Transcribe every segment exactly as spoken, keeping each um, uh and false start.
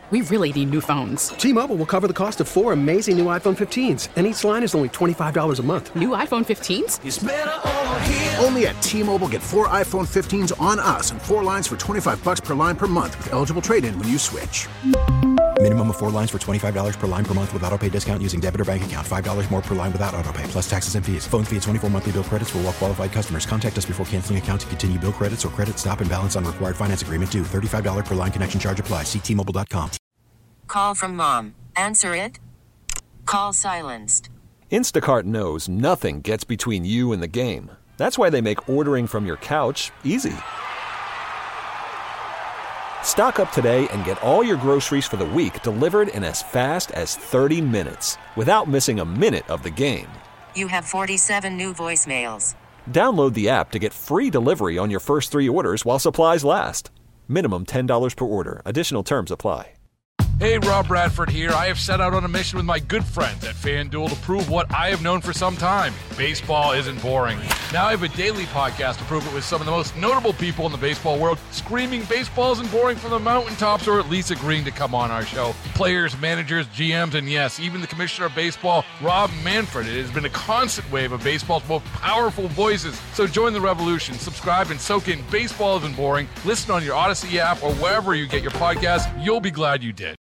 We really need new phones. T-Mobile will cover the cost of four amazing new iPhone fifteens, and each line is only twenty-five dollars a month. New iPhone fifteens? It's better over here. Only at T-Mobile, get four iPhone fifteens on us and four lines for twenty-five dollars per line per month with eligible trade-in when you switch. Minimum of four lines for twenty-five dollars per line per month with autopay discount using debit or bank account. five dollars more per line without autopay, plus taxes and fees. Phone fee at twenty-four monthly bill credits for well-qualified customers. Contact us before canceling account to continue bill credits or credit stop and balance on required finance agreement due. thirty-five dollars per line connection charge applies. See T Mobile dot com. Call from mom. Answer it. Call silenced. Instacart knows nothing gets between you and the game. That's why they make ordering from your couch easy. Stock up today and get all your groceries for the week delivered in as fast as thirty minutes without missing a minute of the game. You have forty-seven new voicemails. Download the app to get free delivery on your first three orders while supplies last. Minimum ten dollars per order. Additional terms apply. Hey, Rob Bradford here. I have set out on a mission with my good friends at FanDuel to prove what I have known for some time. Baseball isn't boring. Now I have a daily podcast to prove it with some of the most notable people in the baseball world, screaming baseball isn't boring from the mountaintops, or at least agreeing to come on our show. Players, managers, G Ms, and yes, even the commissioner of baseball, Rob Manfred. It has been a constant wave of baseball's most powerful voices. So join the revolution. Subscribe and soak in Baseball Isn't Boring. Listen on your Odyssey app or wherever you get your podcasts. You'll be glad you did.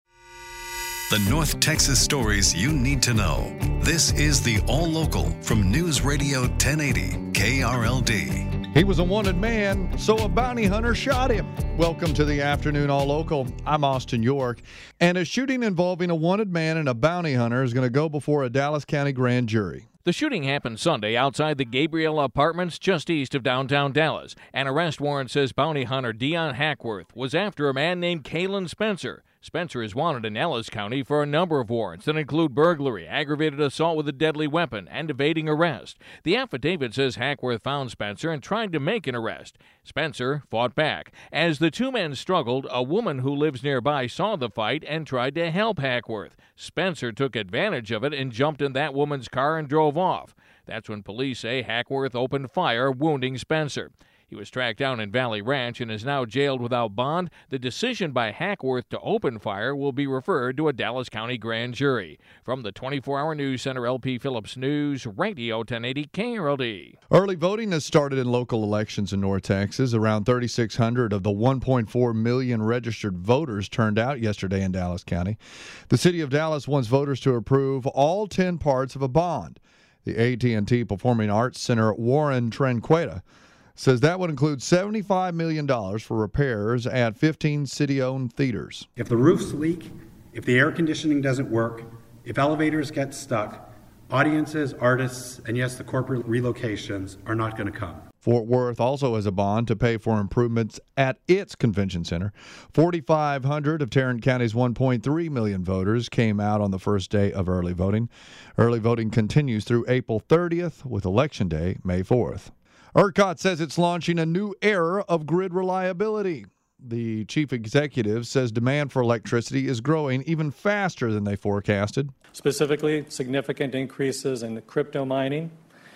The North Texas stories you need to know. This is the All Local from News Radio ten eighty K R L D. He was a wanted man, so a bounty hunter shot him. Welcome to the afternoon All Local. I'm Austin York. And a shooting involving a wanted man and a bounty hunter is going to go before a Dallas County grand jury. The shooting happened Sunday outside the Gabriel Apartments just east of downtown Dallas. An arrest warrant says bounty hunter Dion Hackworth was after a man named Kalen Spencer. Spencer is wanted in Ellis County for a number of warrants that include burglary, aggravated assault with a deadly weapon, and evading arrest. The affidavit says Hackworth found Spencer and tried to make an arrest. Spencer fought back. As the two men struggled, a woman who lives nearby saw the fight and tried to help Hackworth. Spencer took advantage of it and jumped in that woman's car and drove off. That's when police say Hackworth opened fire, wounding Spencer. He was tracked down in Valley Ranch and is now jailed without bond. The decision by Hackworth to open fire will be referred to a Dallas County grand jury. From the twenty-four hour News Center, L P Phillips News, Radio ten eighty K R L D. Early voting has started in local elections in North Texas. Around thirty-six hundred of the one point four million registered voters turned out yesterday in Dallas County. The city of Dallas wants voters to approve all ten parts of a bond. The A T and T Performing Arts Center, Warren Tranqueta, says that would include seventy-five million dollars for repairs at fifteen city-owned theaters. If the roofs leak, if the air conditioning doesn't work, if elevators get stuck, audiences, artists, and yes, the corporate relocations are not going to come. Fort Worth also has a bond to pay for improvements at its convention center. forty-five hundred of Tarrant County's one point three million voters came out on the first day of early voting. Early voting continues through April thirtieth, with Election Day May fourth. ERCOT says it's launching a new era of grid reliability. The chief executive says demand for electricity is growing even faster than they forecasted. Specifically, significant increases in crypto mining,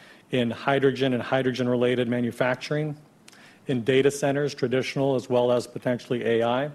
in hydrogen and hydrogen-related manufacturing, in data centers, traditional as well as potentially A I,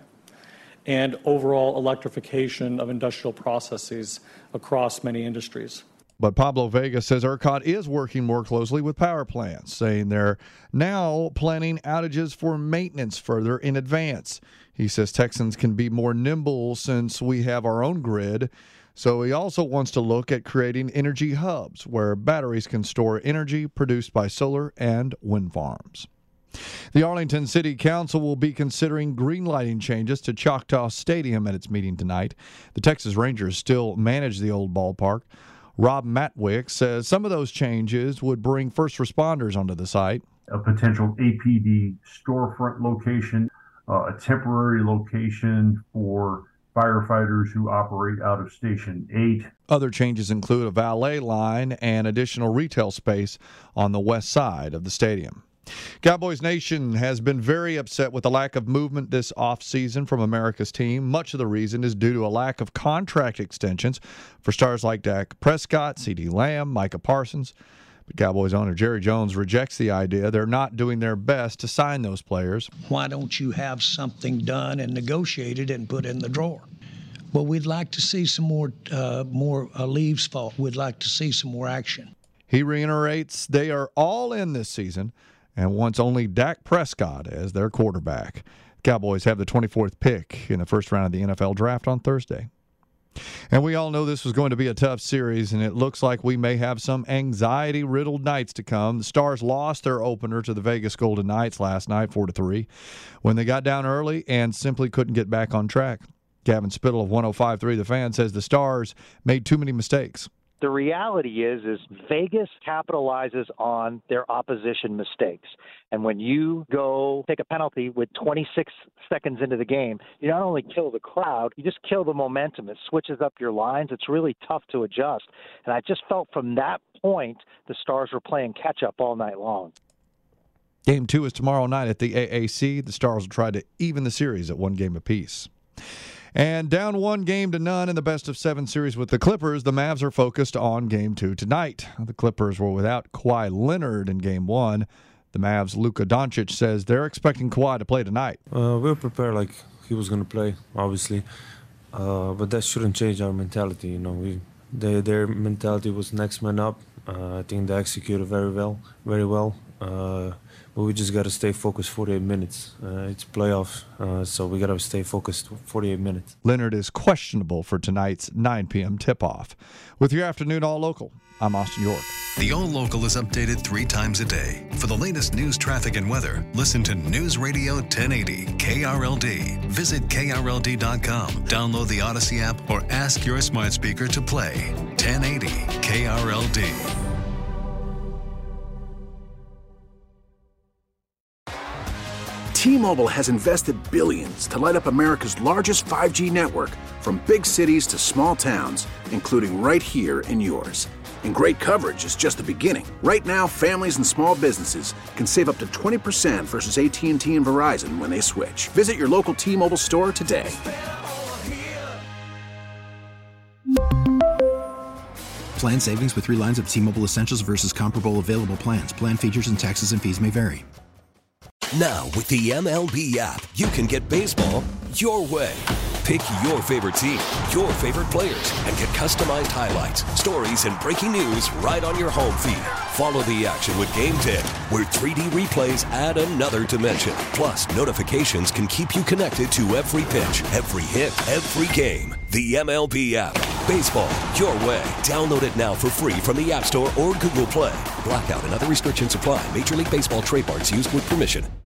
and overall electrification of industrial processes across many industries. But Pablo Vega says ERCOT is working more closely with power plants, saying they're now planning outages for maintenance further in advance. He says Texans can be more nimble since we have our own grid. So he also wants to look at creating energy hubs where batteries can store energy produced by solar and wind farms. The Arlington City Council will be considering green lighting changes to Choctaw Stadium at its meeting tonight. The Texas Rangers still manage the old ballpark. Rob Matwick says some of those changes would bring first responders onto the site. A potential A P D storefront location, uh, a temporary location for firefighters who operate out of Station eight. Other changes include a valet line and additional retail space on the west side of the stadium. Cowboys Nation has been very upset with the lack of movement this offseason from America's team. Much of the reason is due to a lack of contract extensions for stars like Dak Prescott, CeeDee Lamb, Micah Parsons. But Cowboys owner Jerry Jones rejects the idea they're not doing their best to sign those players. Why don't you have something done and negotiated and put in the drawer? Well, we'd like to see some more uh, more uh, leaves fall. We'd like to see some more action. He reiterates they are all in this season and wants only Dak Prescott as their quarterback. Cowboys have the twenty-fourth pick in the first round of the N F L draft on Thursday. And we all know this was going to be a tough series, and it looks like we may have some anxiety-riddled nights to come. The Stars lost their opener to the Vegas Golden Knights last night, four to three, when they got down early and simply couldn't get back on track. Gavin Spittle of one oh five point three The Fan says the Stars made too many mistakes. The reality is, is Vegas capitalizes on their opposition mistakes. And when you go take a penalty with twenty-six seconds into the game, you not only kill the crowd, you just kill the momentum. It switches up your lines. It's really tough to adjust. And I just felt from that point, the Stars were playing catch-up all night long. Game two is tomorrow night at the A A C. The Stars will try to even the series at one game apiece. And down one game to none in the best of seven series with the Clippers, the Mavs are focused on game two tonight. The Clippers were without Kawhi Leonard in game one. The Mavs' Luka Doncic says they're expecting Kawhi to play tonight. Uh, we were prepared like he was going to play, obviously. Uh, but that shouldn't change our mentality. You know, we they, their mentality was next man up. Uh, I think they executed very well, very well. Uh, but we just got to stay focused forty-eight minutes. Uh, it's playoffs, uh, so we got to stay focused forty-eight minutes. Leonard is questionable for tonight's nine p.m. tip-off. With your afternoon All Local, I'm Austin York. The All Local is updated three times a day. For the latest news, traffic, and weather, listen to News Radio ten eighty K R L D. Visit K R L D dot com, download the Odyssey app, or ask your smart speaker to play ten eighty K R L D. T-Mobile has invested billions to light up America's largest five G network, from big cities to small towns, including right here in yours. And great coverage is just the beginning. Right now, families and small businesses can save up to twenty percent versus A T and T and Verizon when they switch. Visit your local T-Mobile store today. Plan savings with three lines of T-Mobile Essentials versus comparable available plans. Plan features and taxes and fees may vary. Now, with the M L B app, you can get baseball your way. Pick your favorite team, your favorite players, and get customized highlights, stories, and breaking news right on your home feed. Follow the action with Game ten, where three D replays add another dimension. Plus, notifications can keep you connected to every pitch, every hit, every game. The M L B app. Baseball your way. Download it now for free from the App Store or Google Play. Blackout and other restrictions apply. Major League Baseball trademarks used with permission.